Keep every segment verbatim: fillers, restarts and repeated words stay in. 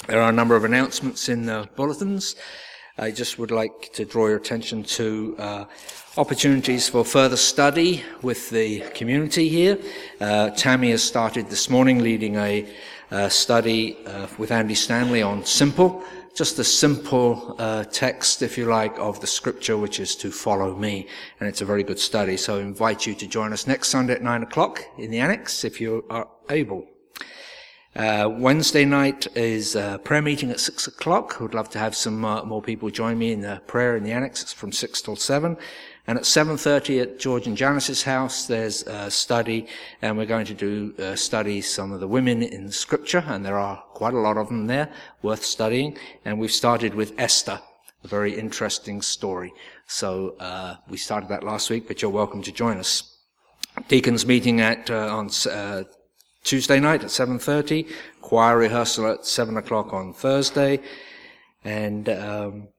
There are a number of announcements in the bulletins. I just would like to draw your attention to uh, opportunities for further study with the community here. Uh, Tammy has started this morning leading a uh, study uh, with Andy Stanley on simple, just a simple uh, text, if you like, of the scripture, which is to follow me. And it's a very good study. So I invite you to join us next Sunday at nine o'clock in the annex, if you are able. Uh, Wednesday night is a prayer meeting at six o'clock. Would love to have some uh, more people join me in the prayer in the annex. It's from six till seven. And at seven thirty at George and Janice's house, there's a study, and we're going to do uh, study some of the women in Scripture, and there are quite a lot of them there, worth studying. And we've started with Esther, a very interesting story. So uh, we started that last week, but you're welcome to join us. Deacons meeting at uh, on uh, Tuesday night at seven thirty, choir rehearsal at seven o'clock on Thursday, and um,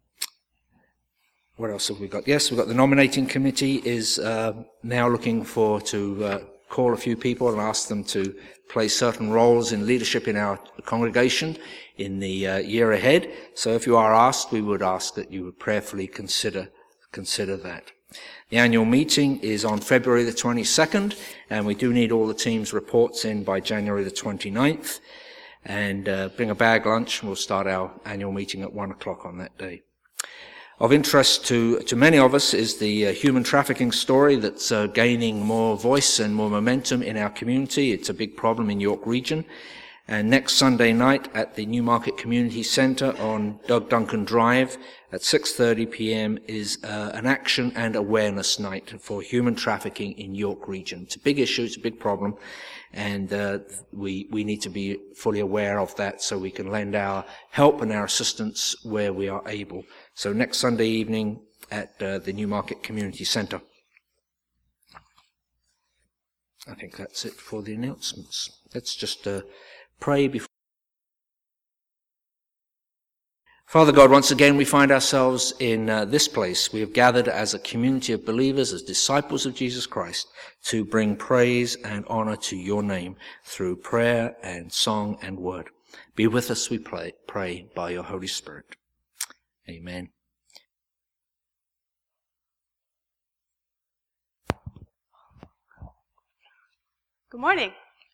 what else have we got? Yes, we've got the nominating committee is uh, now looking for to uh, call a few people and ask them to play certain roles in leadership in our congregation in the uh, year ahead. So if you are asked, we would ask that you would prayerfully consider consider that. The annual meeting is on February the twenty-second, and we do need all the team's reports in by January the twenty-ninth. And uh, bring a bag lunch, and we'll start our annual meeting at one o'clock on that day. Of interest to, to many of us is the uh, human trafficking story that's uh, gaining more voice and more momentum in our community. It's a big problem in York Region. And next Sunday night at the Newmarket Community Centre on Doug Duncan Drive at six thirty p.m. is uh, an action and awareness night for human trafficking in York Region. It's a big issue, it's a big problem, and uh, we we need to be fully aware of that so we can lend our help and our assistance where we are able. So next Sunday evening at uh, the Newmarket Community Centre. I think that's it for the announcements. Let's just uh, pray before. Father God, once again we find ourselves in uh, this place. We have gathered as a community of believers, as disciples of Jesus Christ, to bring praise and honor to your name through prayer and song and word. Be with us, we pray, pray by your Holy Spirit. Amen. Good morning.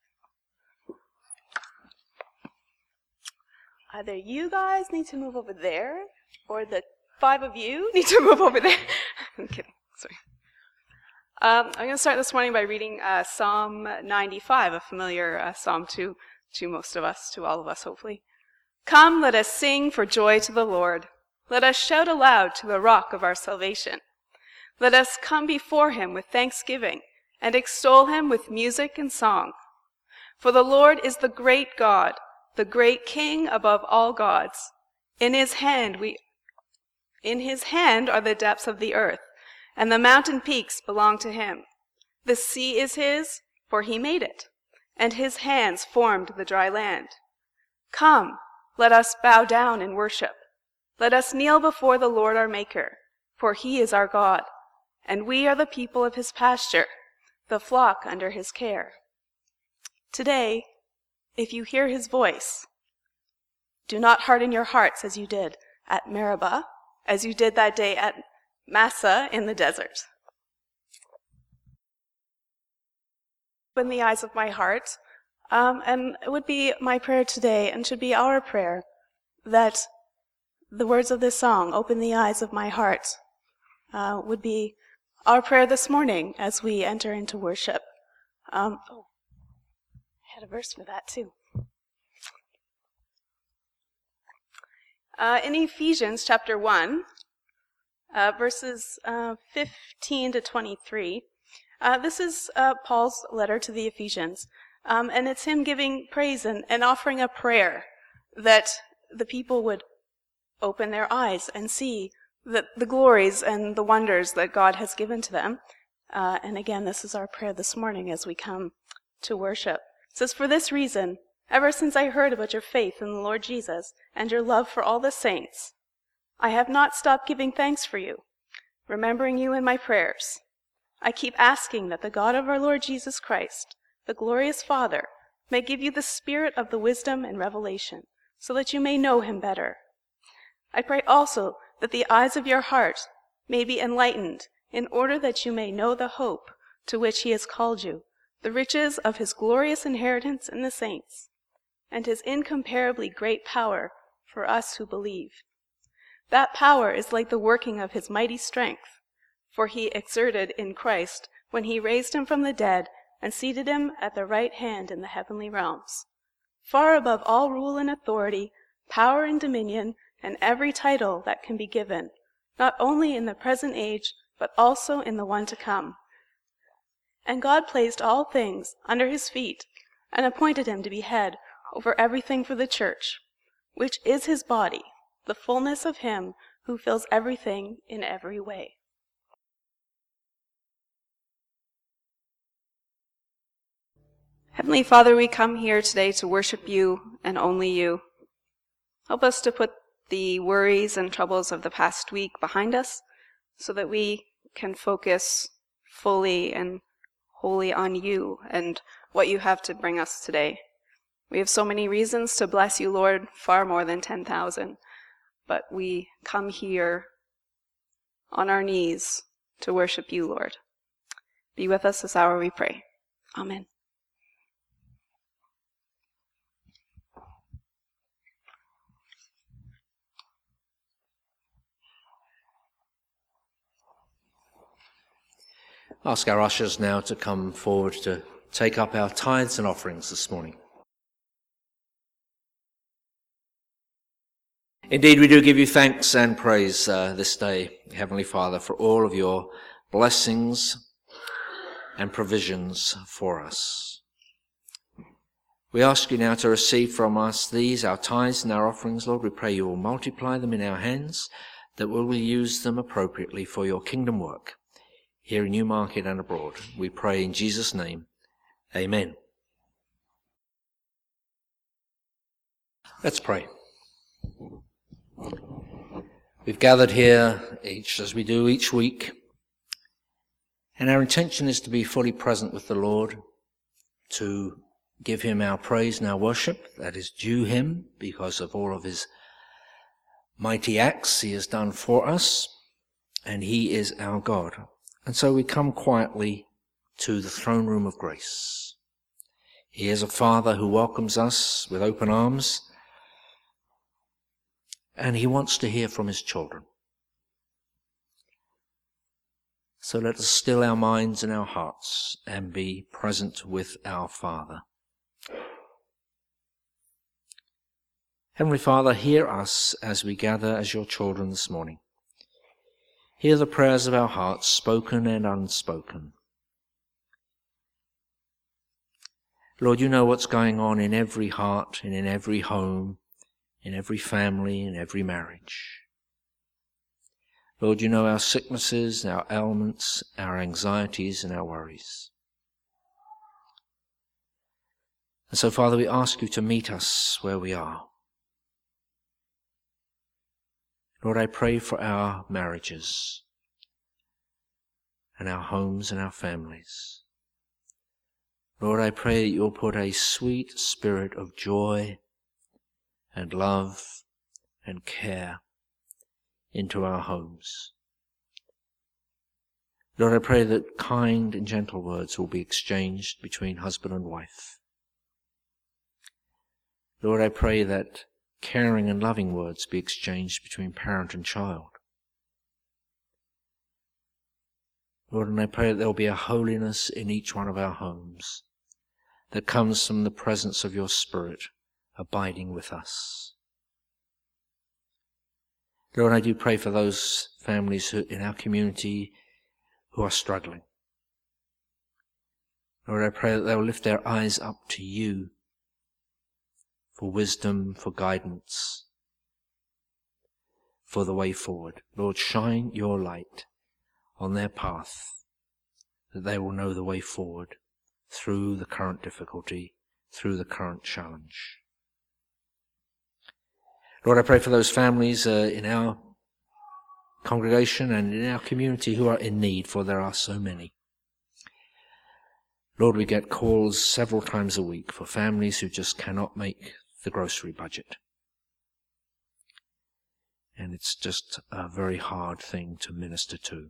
Either you guys need to move over there, or the five of you need to move over there. I'm kidding. Sorry. Um, I'm going to start this morning by reading uh, Psalm ninety-five, a familiar uh, psalm to, to most of us, to all of us, hopefully. Come, let us sing for joy to the Lord. Let us shout aloud to the rock of our salvation. Let us come before him with thanksgiving and extol him with music and song. For the Lord is the great God, the great King above all gods. In his hand we, in his hand are the depths of the earth, and the mountain peaks belong to him. The sea is his, for he made it, and his hands formed the dry land. Come, let us bow down in worship. Let us kneel before the Lord our Maker, for he is our God, and we are the people of his pasture, the flock under his care. Today, if you hear his voice, do not harden your hearts as you did at Meribah, as you did that day at Massah in the desert. Open the eyes of my heart, um, and it would be my prayer today, and should be our prayer, that the words of this song, "Open the Eyes of My Heart," uh, would be our prayer this morning as we enter into worship. Um, oh, I had a verse for that too. Uh, in Ephesians chapter one, uh, verses uh, fifteen to twenty-three, uh, this is uh, Paul's letter to the Ephesians, um, and it's him giving praise and, and offering a prayer that the people would open their eyes and see the, the glories and the wonders that God has given to them. Uh, and again, this is our prayer this morning as we come to worship. It says, "For this reason, ever since I heard about your faith in the Lord Jesus and your love for all the saints, I have not stopped giving thanks for you, remembering you in my prayers. I keep asking that the God of our Lord Jesus Christ, the glorious Father, may give you the spirit of the wisdom and revelation, so that you may know him better. I pray also that the eyes of your heart may be enlightened, in order that you may know the hope to which he has called you, the riches of his glorious inheritance in the saints, and his incomparably great power for us who believe. That power is like the working of his mighty strength, for he exerted in Christ when he raised him from the dead and seated him at the right hand in the heavenly realms, far above all rule and authority, power and dominion, and every title that can be given, not only in the present age, but also in the one to come. And God placed all things under his feet, and appointed him to be head over everything for the church, which is his body, the fullness of him who fills everything in every way. Heavenly Father, we come here today to worship you and only you. Help us to put the worries and troubles of the past week behind us so that we can focus fully and wholly on you and what you have to bring us today. We have so many reasons to bless you, Lord, far more than ten thousand, but we come here on our knees to worship you, Lord. Be with us this hour, we pray. Amen. Ask our ushers now to come forward to take up our tithes and offerings this morning. Indeed, we do give you thanks and praise uh, this day, Heavenly Father, for all of your blessings and provisions for us. We ask you now to receive from us these, our tithes and our offerings, Lord. We pray you will multiply them in our hands, that we will use them appropriately for your kingdom work, here in Newmarket and abroad. We pray in Jesus' name. Amen. Let's pray. We've gathered here each as we do each week, and our intention is to be fully present with the Lord, to give him our praise and our worship that is due him because of all of his mighty acts he has done for us, and he is our God. And so we come quietly to the throne room of grace. He is a Father who welcomes us with open arms, and he wants to hear from his children. So let us still our minds and our hearts and be present with our Father. Heavenly Father, hear us as we gather as your children this morning. Hear the prayers of our hearts, spoken and unspoken. Lord, you know what's going on in every heart and in every home, in every family, in every marriage. Lord, you know our sicknesses, our ailments, our anxieties, and our worries. And so, Father, we ask you to meet us where we are. Lord, I pray for our marriages and our homes and our families. Lord, I pray that you'll put a sweet spirit of joy and love and care into our homes. Lord, I pray that kind and gentle words will be exchanged between husband and wife. Lord, I pray that caring and loving words be exchanged between parent and child. Lord, and I pray that there will be a holiness in each one of our homes that comes from the presence of your Spirit abiding with us. Lord, I do pray for those families who, in our community who are struggling. Lord, I pray that they will lift their eyes up to you for wisdom, for guidance, for the way forward. Lord, shine your light on their path, that they will know the way forward through the current difficulty, through the current challenge. Lord, I pray for those families uh, in our congregation and in our community who are in need, for there are so many. Lord, we get calls several times a week for families who just cannot make the grocery budget. and it's just a very hard thing to minister to.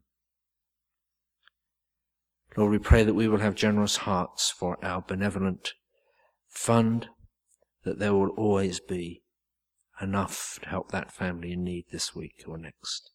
Lord, we pray that we will have generous hearts for our benevolent fund, that there will always be enough to help that family in need this week or next.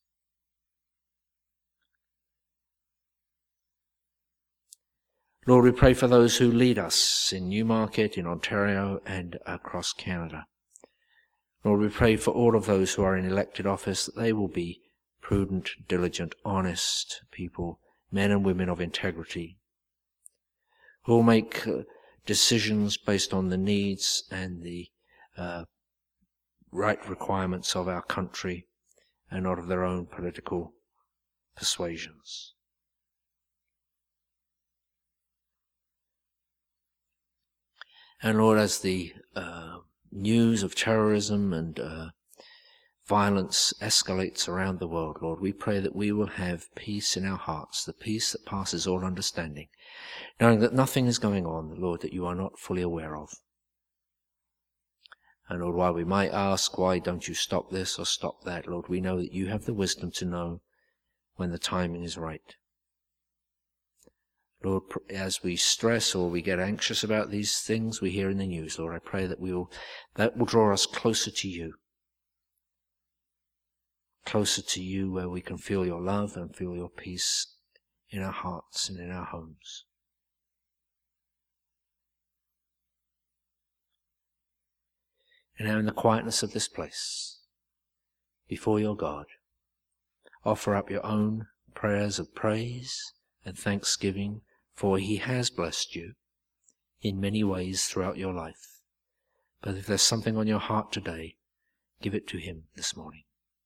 Lord, we pray for those who lead us in Newmarket, in Ontario, and across Canada. Lord, we pray for all of those who are in elected office, that they will be prudent, diligent, honest people, men and women of integrity, who will make uh, decisions based on the needs and the uh, right requirements of our country and not of their own political persuasions. And Lord, as the uh, news of terrorism and uh, violence escalates around the world, Lord, we pray that we will have peace in our hearts, the peace that passes all understanding, knowing that nothing is going on, Lord, that you are not fully aware of. And Lord, while we might ask, why don't you stop this or stop that, Lord, we know that you have the wisdom to know when the timing is right. Lord, as we stress or we get anxious about these things we hear in the news, Lord, I pray that we will, that will draw us closer to you. Closer to you, where we can feel your love and feel your peace in our hearts and in our homes. And now in the quietness of this place, before your God, offer up your own prayers of praise and thanksgiving, for he has blessed you in many ways throughout your life. But if there's something on your heart today, give it to him this morning.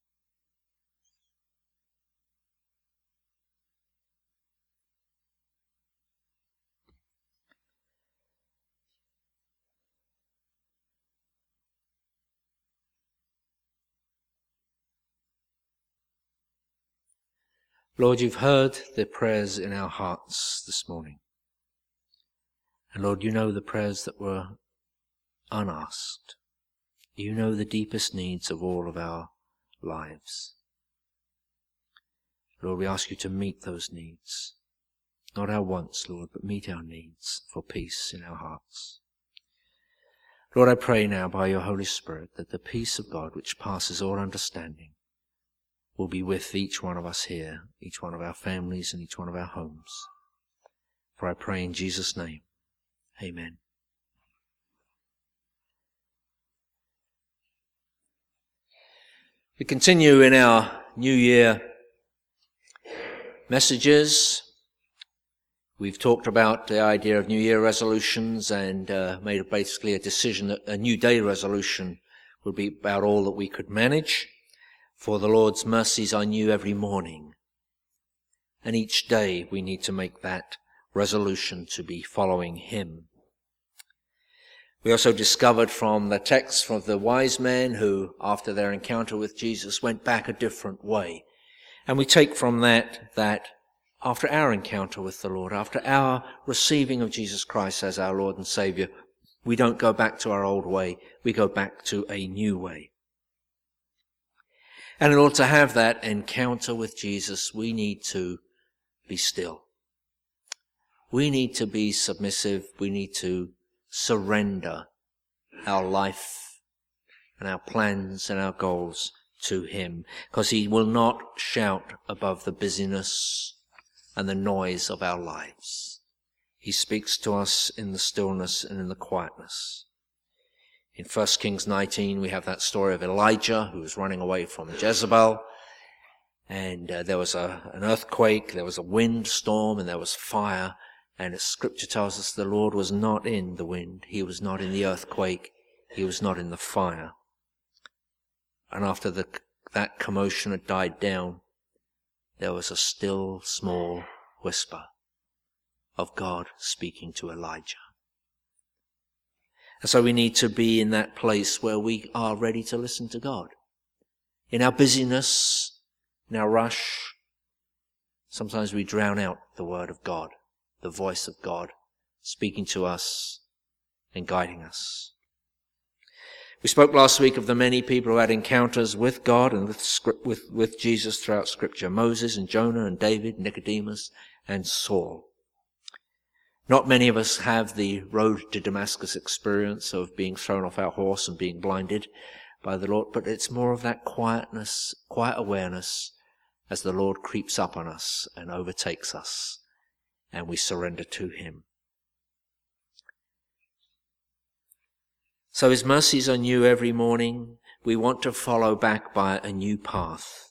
Lord, you've heard the prayers in our hearts this morning. And Lord, you know the prayers that were unasked. You know the deepest needs of all of our lives. Lord, we ask you to meet those needs. Not our wants, Lord, but meet our needs for peace in our hearts. Lord, I pray now by your Holy Spirit that the peace of God, which passes all understanding, will be with each one of us here, each one of our families and each one of our homes. For I pray in Jesus' name. Amen. We continue in our New Year messages. We've talked about the idea of New Year resolutions and uh, made basically a decision that a New Day resolution would be about all that we could manage. For the Lord's mercies are new every morning. And each day we need to make that resolution to be following him. We also discovered from the text from the wise men who, after their encounter with Jesus, went back a different way. And we take from that that after our encounter with the Lord, after our receiving of Jesus Christ as our Lord and Savior, we don't go back to our old way, we go back to a new way. And in order to have that encounter with Jesus, we need to be still. We need to be submissive. We need to surrender our life and our plans and our goals to him, because he will not shout above the busyness and the noise of our lives. He speaks to us in the stillness and in the quietness. In First Kings nineteen, we have that story of Elijah who was running away from Jezebel. And uh, there was a, an earthquake, there was a windstorm, and there was fire. And the scripture tells us the Lord was not in the wind. He was not in the earthquake. He was not in the fire. And after the, that commotion had died down, there was a still, small whisper of God speaking to Elijah. And so we need to be in that place where we are ready to listen to God. In our busyness, in our rush, sometimes we drown out the word of God, the voice of God, speaking to us and guiding us. We spoke last week of the many people who had encounters with God and with, script, with, with Jesus throughout Scripture. Moses and Jonah and David, Nicodemus and Saul. Not many of us have the road to Damascus experience of being thrown off our horse and being blinded by the Lord, but it's more of that quietness, quiet awareness as the Lord creeps up on us and overtakes us and we surrender to him. So his mercies are new every morning. We want to follow back by a new path.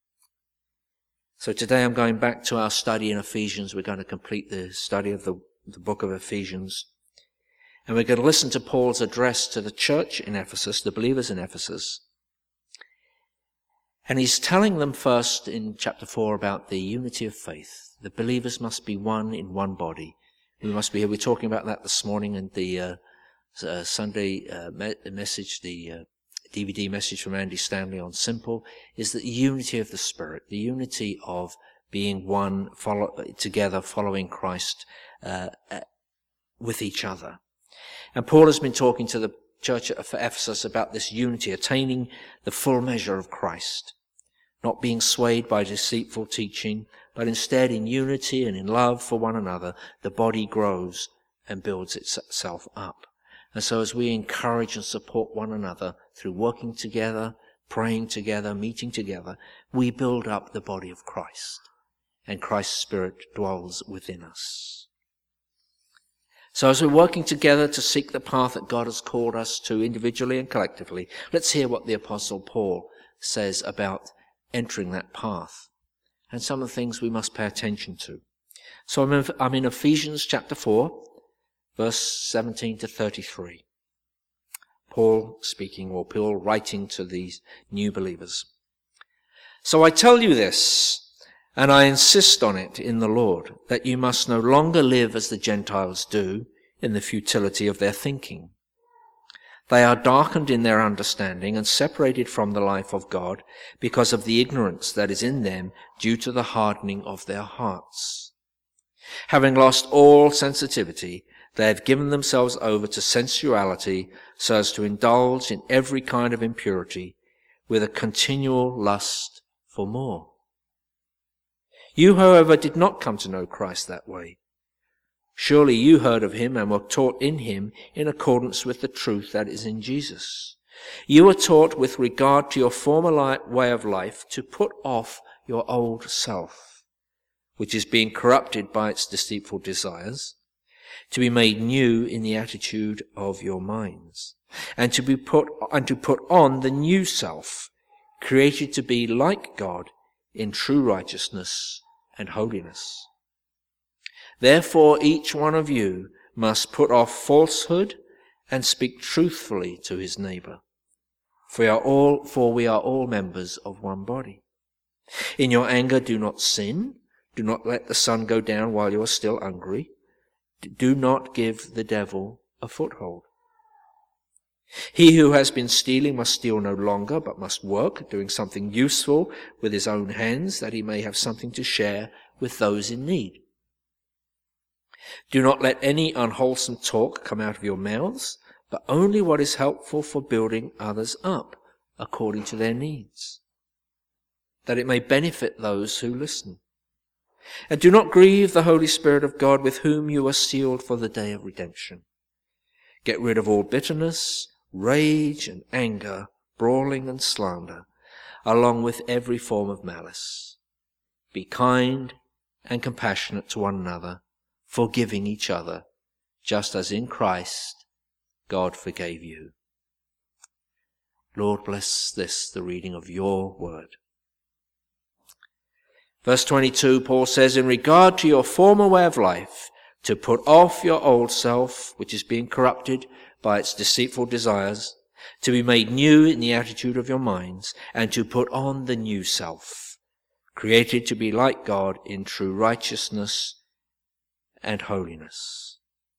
So today I'm going back to our study in Ephesians. We're going to complete the study of the, the book of Ephesians. And we're going to listen to Paul's address to the church in Ephesus, the believers in Ephesus. And he's telling them first in chapter four about the unity of faith. The believers must be one in one body. We must be here. We're talking about that this morning in the uh, uh, Sunday uh, me- message, the uh, D V D message from Andy Stanley on Simple, is the unity of the Spirit, the unity of being one follow, together, following Christ uh, uh, with each other. And Paul has been talking to the church at Ephesus about this unity, attaining the full measure of Christ, not being swayed by deceitful teaching, but instead in unity and in love for one another, the body grows and builds itself up. And so as we encourage and support one another through working together, praying together, meeting together, we build up the body of Christ, and Christ's Spirit dwells within us. So as we're working together to seek the path that God has called us to individually and collectively, let's hear what the Apostle Paul says about entering that path and some of the things we must pay attention to. So I'm in, I'm in Ephesians chapter four, verse seventeen to thirty-three. Paul speaking, or Paul writing to these new believers. So I tell you this, and I insist on it in the Lord, that you must no longer live as the Gentiles do, in the futility of their thinking. They are darkened in their understanding and separated from the life of God because of the ignorance that is in them due to the hardening of their hearts. Having lost all sensitivity, they have given themselves over to sensuality so as to indulge in every kind of impurity with a continual lust for more. You, however, did not come to know Christ that way. Surely you heard of him and were taught in him in accordance with the truth that is in Jesus. You were taught with regard to your former way of life to put off your old self, which is being corrupted by its deceitful desires, to be made new in the attitude of your minds, and to be put and to put on the new self, created to be like God in true righteousness and holiness. Therefore each one of you must put off falsehood and speak truthfully to his neighbor, for we are all for we are all members of one body. In your anger do not sin, do not let the sun go down while you are still angry. Do not give the devil a foothold. He who has been stealing must steal no longer, but must work, doing something useful with his own hands, that he may have something to share with those in need. Do not let any unwholesome talk come out of your mouths, but only what is helpful for building others up according to their needs, that it may benefit those who listen. And do not grieve the Holy Spirit of God, with whom you are sealed for the day of redemption. Get rid of all bitterness, rage and anger, brawling and slander, along with every form of malice. Be kind and compassionate to one another, forgiving each other, just as in Christ God forgave you. Lord, bless this, the reading of your word. Verse twenty-two, Paul says, in regard to your former way of life, to put off your old self, which is being corrupted by its deceitful desires, to be made new in the attitude of your minds, and to put on the new self, created to be like God in true righteousness and holiness.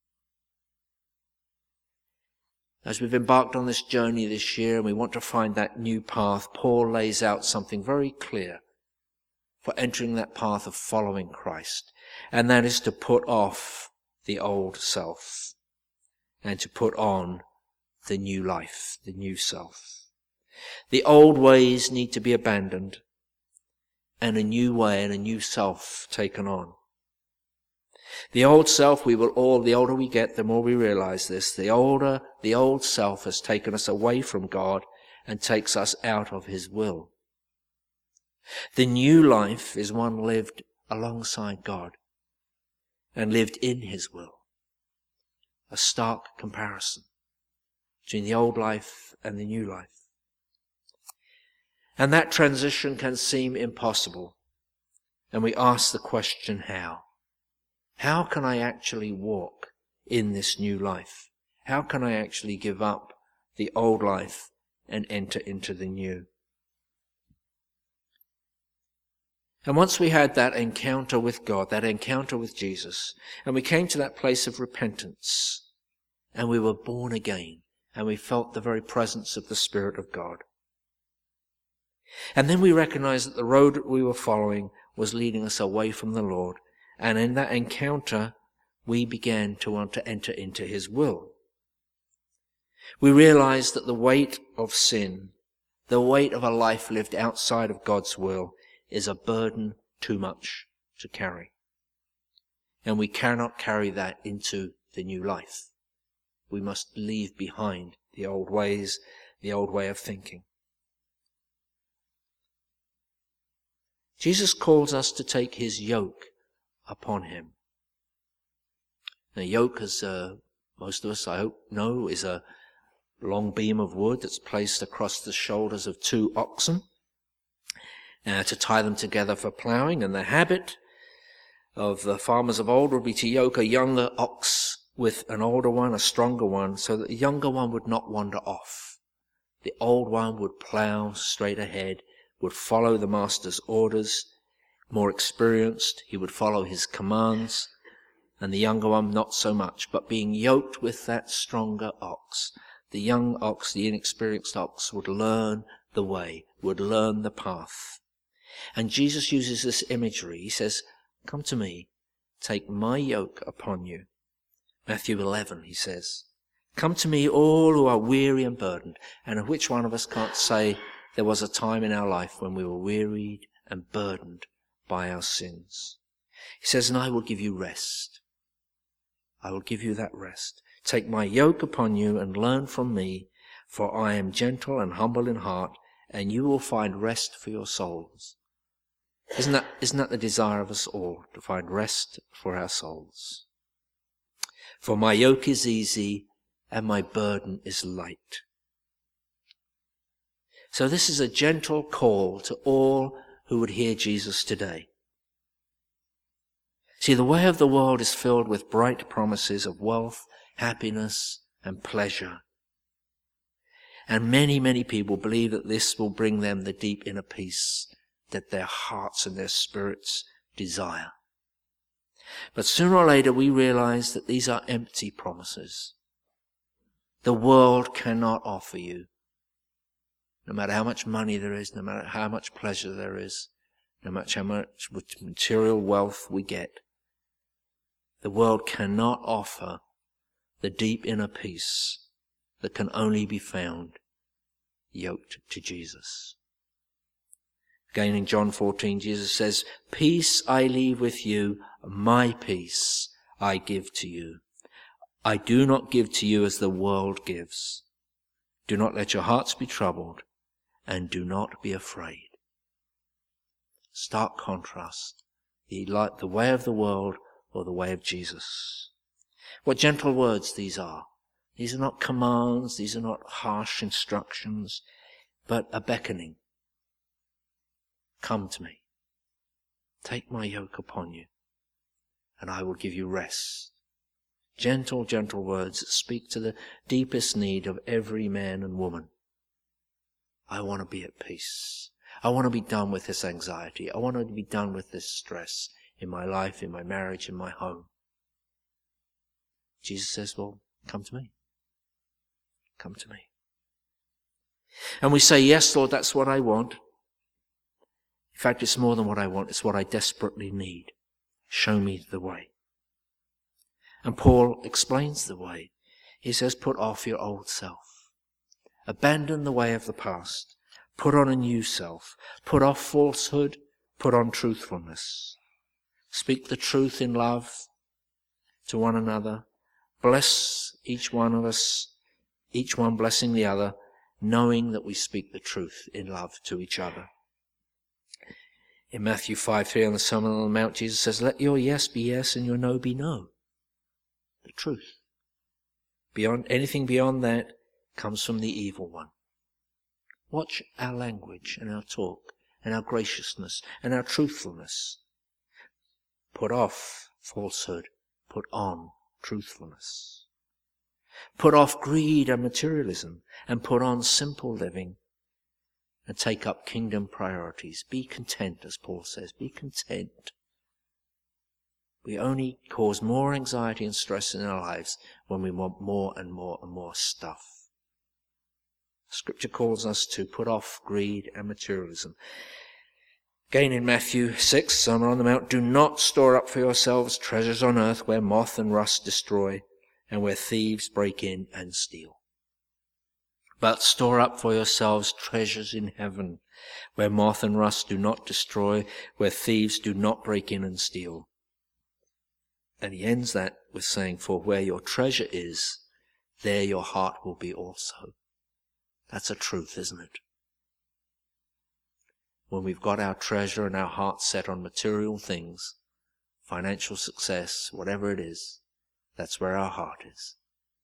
As we've embarked on this journey this year and we want to find that new path, Paul lays out something very clear for entering that path of following Christ, and that is to put off the old self and to put on the new life, the new self. The old ways need to be abandoned and a new way and a new self taken on. The old self, we will all, the older we get, the more we realize this, the older, the old self has taken us away from God and takes us out of his will. The new life is one lived alongside God and lived in his will. A stark comparison between the old life and the new life. And that transition can seem impossible. And we ask the question, how? How can I actually walk in this new life? How can I actually give up the old life and enter into the new? And once we had that encounter with God, that encounter with Jesus, and we came to that place of repentance, and we were born again, and we felt the very presence of the Spirit of God. And then we recognized that the road that we were following was leading us away from the Lord, and in that encounter, we began to want to enter into his will. We realized that the weight of sin, the weight of a life lived outside of God's will, is a burden too much to carry. And we cannot carry that into the new life. We must leave behind the old ways, the old way of thinking. Jesus calls us to take his yoke upon him. The yoke, as uh, most of us, I hope, know, is a long beam of wood that's placed across the shoulders of two oxen uh, to tie them together for ploughing. And the habit of the farmers of old would be to yoke a younger ox with an older one, a stronger one, so that the younger one would not wander off. The old one would plough straight ahead, would follow the master's orders. More experienced, he would follow his commands, and the younger one not so much. But being yoked with that stronger ox, the young ox, the inexperienced ox, would learn the way, would learn the path. And Jesus uses this imagery. He says, "Come to me, take my yoke upon you." Matthew eleven, he says, "Come to me, all who are weary and burdened." And which one of us can't say there was a time in our life when we were wearied and burdened by our sins? He says, "And I will give you rest. I will give you that rest. Take my yoke upon you and learn from me, for I am gentle and humble in heart, and you will find rest for your souls." Isn't that, isn't that the desire of us all, to find rest for our souls? "For my yoke is easy and my burden is light." So this is a gentle call to all who would hear Jesus today. See, the way of the world is filled with bright promises of wealth, happiness, and pleasure. And many, many people believe that this will bring them the deep inner peace that their hearts and their spirits desire. But sooner or later we realize that these are empty promises. The world cannot offer you. No matter how much money there is, no matter how much pleasure there is, no matter how much material wealth we get, the world cannot offer the deep inner peace that can only be found yoked to Jesus. Again in John fourteen, Jesus says, "Peace I leave with you, my peace I give to you. I do not give to you as the world gives. Do not let your hearts be troubled, and do not be afraid." Stark contrast. The, like the way of the world or the way of Jesus. What gentle words these are. These are not commands, these are not harsh instructions, but a beckoning. Come to me. Take my yoke upon you, and I will give you rest. Gentle, gentle words that speak to the deepest need of every man and woman. I want to be at peace. I want to be done with this anxiety. I want to be done with this stress in my life, in my marriage, in my home. Jesus says, well, come to me. Come to me. And we say, yes, Lord, that's what I want. In fact, it's more than what I want. It's what I desperately need. Show me the way. And Paul explains the way. He says, put off your old self. Abandon the way of the past. Put on a new self. Put off falsehood. Put on truthfulness. Speak the truth in love to one another. Bless each one of us, each one blessing the other, knowing that we speak the truth in love to each other. In Matthew five three on the Sermon on the Mount, Jesus says, let your yes be yes and your no be no. The truth. Beyond anything beyond that comes from the evil one. Watch our language and our talk and our graciousness and our truthfulness. Put off falsehood. Put on truthfulness. Put off greed and materialism and put on simple living and take up kingdom priorities. Be content, as Paul says. Be content. We only cause more anxiety and stress in our lives when we want more and more and more stuff. Scripture calls us to put off greed and materialism. Again in Matthew six, Sermon on the Mount, do not store up for yourselves treasures on earth where moth and rust destroy and where thieves break in and steal. But store up for yourselves treasures in heaven where moth and rust do not destroy, where thieves do not break in and steal. And he ends that with saying, for where your treasure is, there your heart will be also. That's a truth, isn't it? When we've got our treasure and our heart set on material things, financial success, whatever it is, that's where our heart is.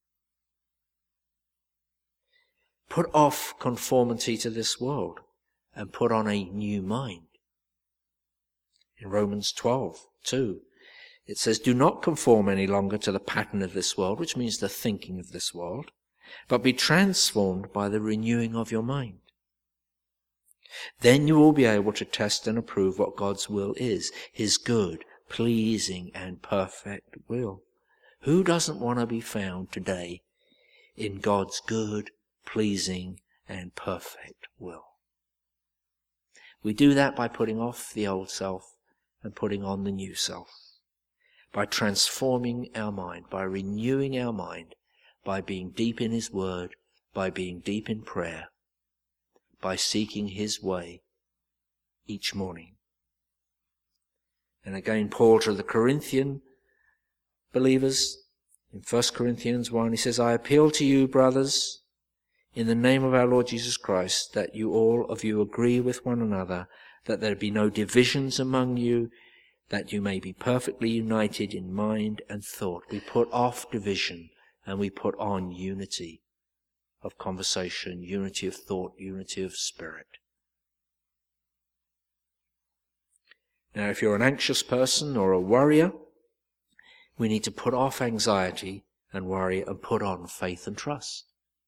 Put off conformity to this world and put on a new mind. In Romans twelve two, it says, do not conform any longer to the pattern of this world, which means the thinking of this world, but be transformed by the renewing of your mind. Then you will be able to test and approve what God's will is, his good, pleasing, and perfect will. Who doesn't want to be found today in God's good, pleasing, and perfect will? We do that by putting off the old self and putting on the new self, by transforming our mind, by renewing our mind, by being deep in his word, by being deep in prayer, by seeking his way each morning. And again, Paul to the Corinthian believers, in First Corinthians one, he says, I appeal to you, brothers, in the name of our Lord Jesus Christ, that you all of you agree with one another, that there be no divisions among you, that you may be perfectly united in mind and thought. We put off division and we put on unity of conversation, unity of thought, unity of spirit. Now, if you're an anxious person or a worrier, we need to put off anxiety and worry and put on faith and trust.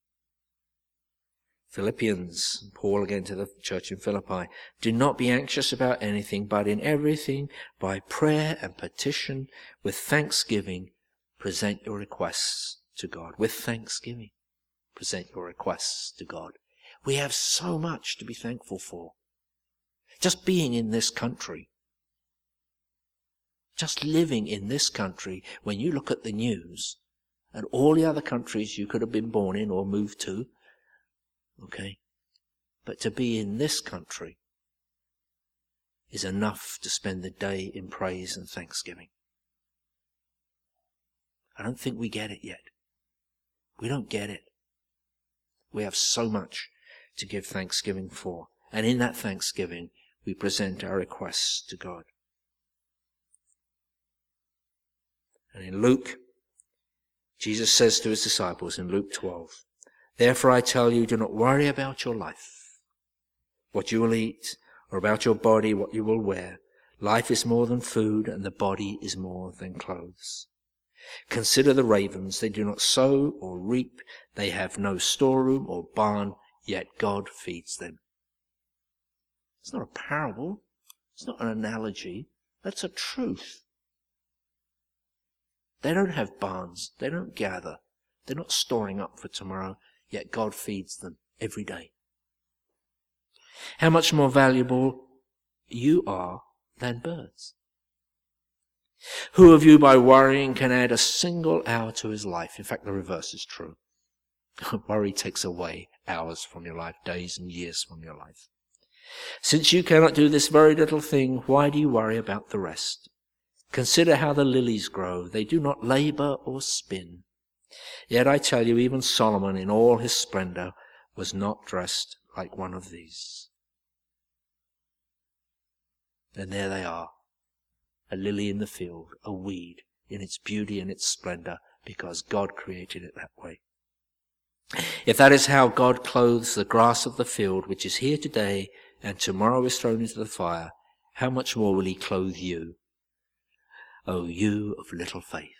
Philippians, Paul again to the church in Philippi, do not be anxious about anything, but in everything, by prayer and petition, with thanksgiving, present your requests to God. With thanksgiving, present your requests to God. We have so much to be thankful for. Just being in this country, just living in this country, when you look at the news, and all the other countries you could have been born in or moved to, okay, but to be in this country is enough to spend the day in praise and thanksgiving. I don't think we get it yet. We don't get it. We have so much to give thanksgiving for. And in that thanksgiving, we present our requests to God. And in Luke, Jesus says to his disciples in Luke twelve, therefore I tell you, do not worry about your life, what you will eat, or about your body, what you will wear. Life is more than food, and the body is more than clothes. Consider the ravens, they do not sow or reap, they have no storeroom or barn, yet God feeds them. It's not a parable, it's not an analogy, that's a truth. They don't have barns, they don't gather, they're not storing up for tomorrow, yet God feeds them every day. How much more valuable you are than birds. Who of you by worrying can add a single hour to his life? In fact, the reverse is true. Worry takes away hours from your life, days and years from your life. Since you cannot do this very little thing, why do you worry about the rest? Consider how the lilies grow. They do not labor or spin. Yet I tell you, even Solomon in all his splendor was not dressed like one of these. And there they are, a lily in the field, a weed in its beauty and its splendor, because God created it that way. If that is how God clothes the grass of the field, which is here today and tomorrow is thrown into the fire, how much more will he clothe you, O you of little faith?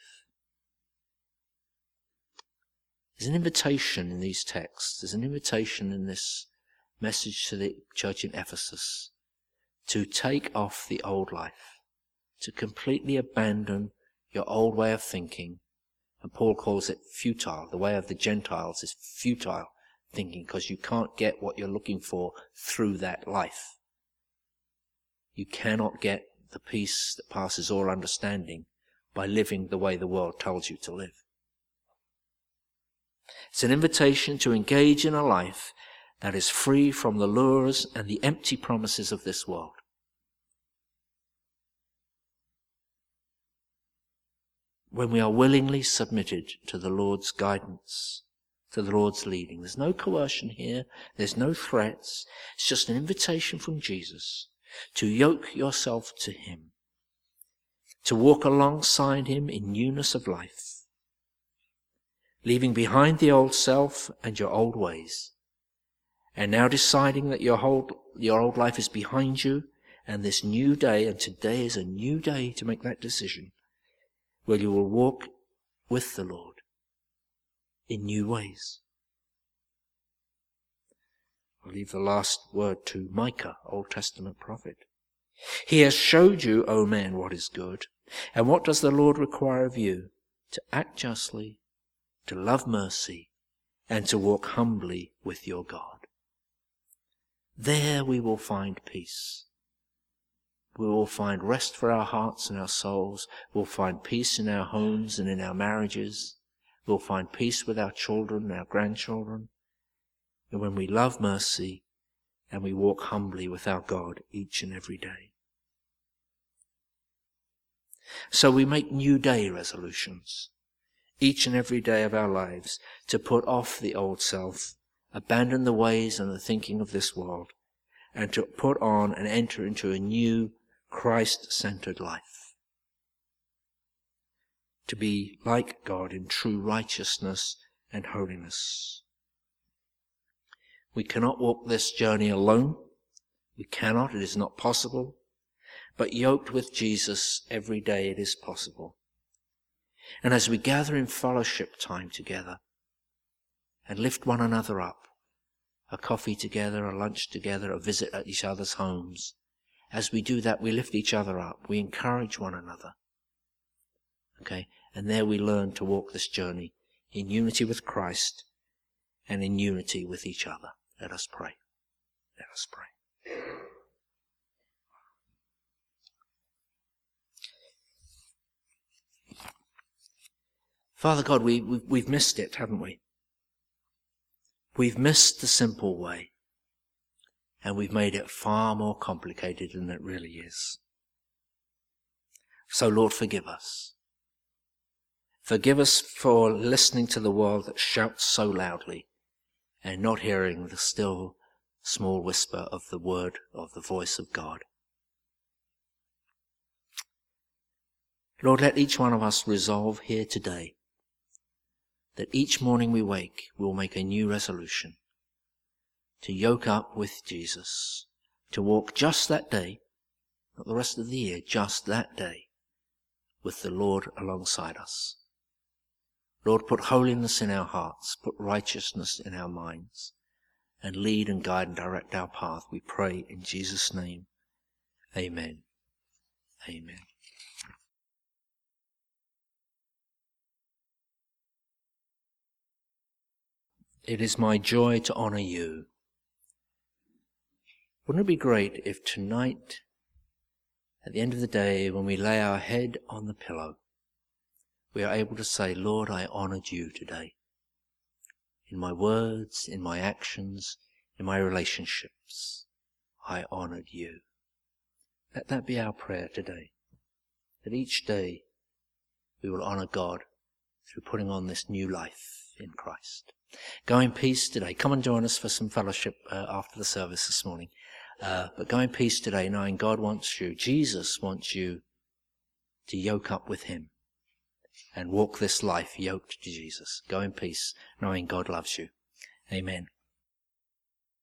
There's an invitation in these texts, there's an invitation in this message to the church in Ephesus to take off the old life, to completely abandon your old way of thinking. And Paul calls it futile. The way of the Gentiles is futile thinking, because you can't get what you're looking for through that life. You cannot get the peace that passes all understanding by living the way the world tells you to live. It's an invitation to engage in a life that is free from the lures and the empty promises of this world. When we are willingly submitted to the Lord's guidance, to the Lord's leading. There's no coercion here. There's no threats. It's just an invitation from Jesus to yoke yourself to him, to walk alongside him in newness of life, leaving behind the old self and your old ways, and now deciding that your whole, your old life is behind you, and this new day, and today is a new day to make that decision, where you will walk with the Lord in new ways. I'll leave the last word to Micah, Old Testament prophet. He has showed you, O man, what is good. And what does the Lord require of you? To act justly, to love mercy, and to walk humbly with your God. There we will find peace. We will find rest for our hearts and our souls. We'll find peace in our homes and in our marriages. We'll find peace with our children and our grandchildren. And when we love mercy and we walk humbly with our God each and every day. So we make new day resolutions each and every day of our lives to put off the old self, abandon the ways and the thinking of this world, and to put on and enter into a new Christ-centered life. To be like God in true righteousness and holiness. We cannot walk this journey alone. We cannot, it is not possible. But yoked with Jesus every day it is possible. And as we gather in fellowship time together and lift one another up, a coffee together, a lunch together, a visit at each other's homes, as we do that, we lift each other up. We encourage one another. Okay? And there we learn to walk this journey in unity with Christ and in unity with each other. Let us pray. Let us pray. Father God, we, we've, we've missed it, haven't we? We've missed the simple way. And we've made it far more complicated than it really is. So Lord, forgive us. Forgive us for listening to the world that shouts so loudly and not hearing the still small whisper of the word of the voice of God. Lord, let each one of us resolve here today that each morning we wake, we'll make a new resolution to yoke up with Jesus, to walk just that day, not the rest of the year, just that day, with the Lord alongside us. Lord, put holiness in our hearts, put righteousness in our minds, and lead and guide and direct our path, we pray in Jesus' name. Amen. Amen. It is my joy to honor you. Wouldn't it be great if tonight, at the end of the day, when we lay our head on the pillow, we are able to say, Lord, I honored you today. in my words, in my actions, in my relationships, I honored you. Let that be our prayer today, that each day we will honor God through putting on this new life in Christ. Go in peace today. Come and join us for some fellowship uh, after the service this morning. Uh, but go in peace today, knowing God wants you, Jesus wants you to yoke up with him and walk this life yoked to Jesus. Go in peace, knowing God loves you. Amen.